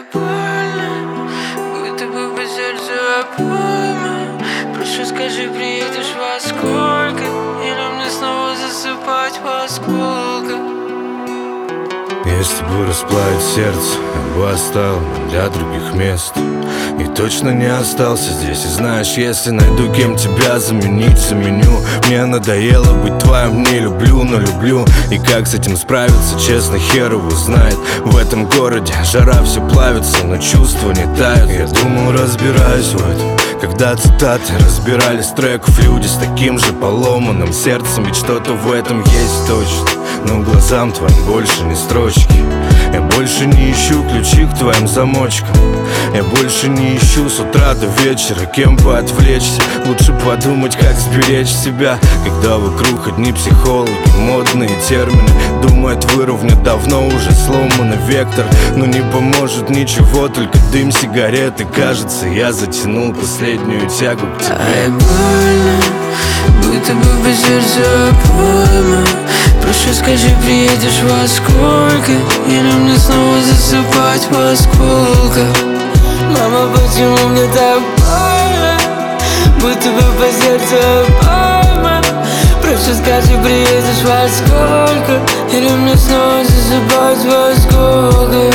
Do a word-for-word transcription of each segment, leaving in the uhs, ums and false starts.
Ай, больно, будто бы по сердцу обойма. Прошу, скажи, приедешь во сколько? Или мне снова засыпать в осколках? Если бы расплавить сердце, я бы оставил для других мест. И точно не остался здесь. И знаешь, если найду, кем тебя заменить, заменю. Мне надоело быть твоим, не люблю, но люблю. И как с этим справиться, честно, хер его знает. В этом городе жара все плавится, но чувства не тают. Я думал, разбираюсь в этом, когда цитаты разбирали с треков люди с таким же поломанным сердцем. Ведь что-то в этом есть точно, но глазам твоим больше не строчки. Я больше не ищу ключи к твоим замочкам. Я больше не ищу с утра до вечера кем бы отвлечься. Лучше подумать, как сберечь себя, когда вокруг одни психологи, модные термины. Думают, выровнять давно уже сломанный вектор. Но не поможет ничего, только дым сигареты. Кажется, я затянул последнюю тягу к тебе. Ай, больно, будто бы по сердцу обойма. Прошу, скажи, приедешь во сколько? Или мне снова засыпать в осколках? Мама, почему мне так больно? Будто бы по сердцу обойма. Прошу, скажи, приедешь во сколько? Или мне снова засыпать в осколках?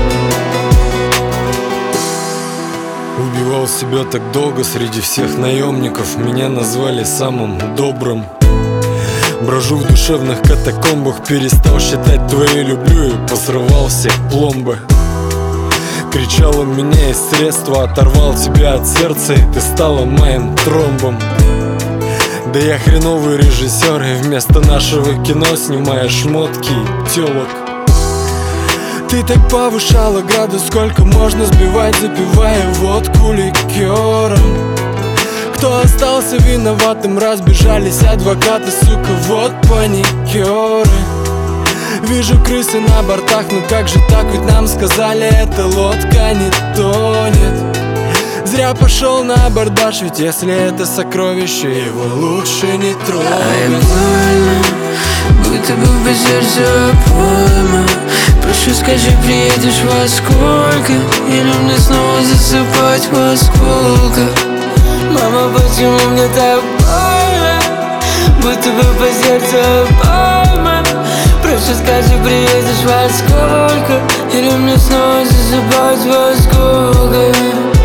Убивал себя так долго среди всех наемников. Меня назвали самым добрым. Брожу в душевных катакомбах. Перестал считать твои люблю и посрывал все пломбы. Кричал он меня из средства, оторвал тебя от сердца, и ты стала моим тромбом. Да я хреновый режиссер, и вместо нашего кино снимаешь шмотки и телок. Ты так повышала градус, сколько можно сбивать, запивая водку ликером. Кто остался виноватым, разбежались адвокаты, сука, вот паникеры. Вижу крысы на бортах, ну как же так, ведь нам сказали, эта лодка не тонет. Зря пошел на абордаж, ведь если это сокровище, его лучше не трогать. Ай, больно, будто бы по сердцу обойма. Прошу, скажи, приедешь во сколько? Или мне снова засыпать в осколках? Мама, почему мне так больно? Будто бы по сердцу обойма. Прошу, скажи, приедешь во сколько? Или мне снова засыпать в осколках?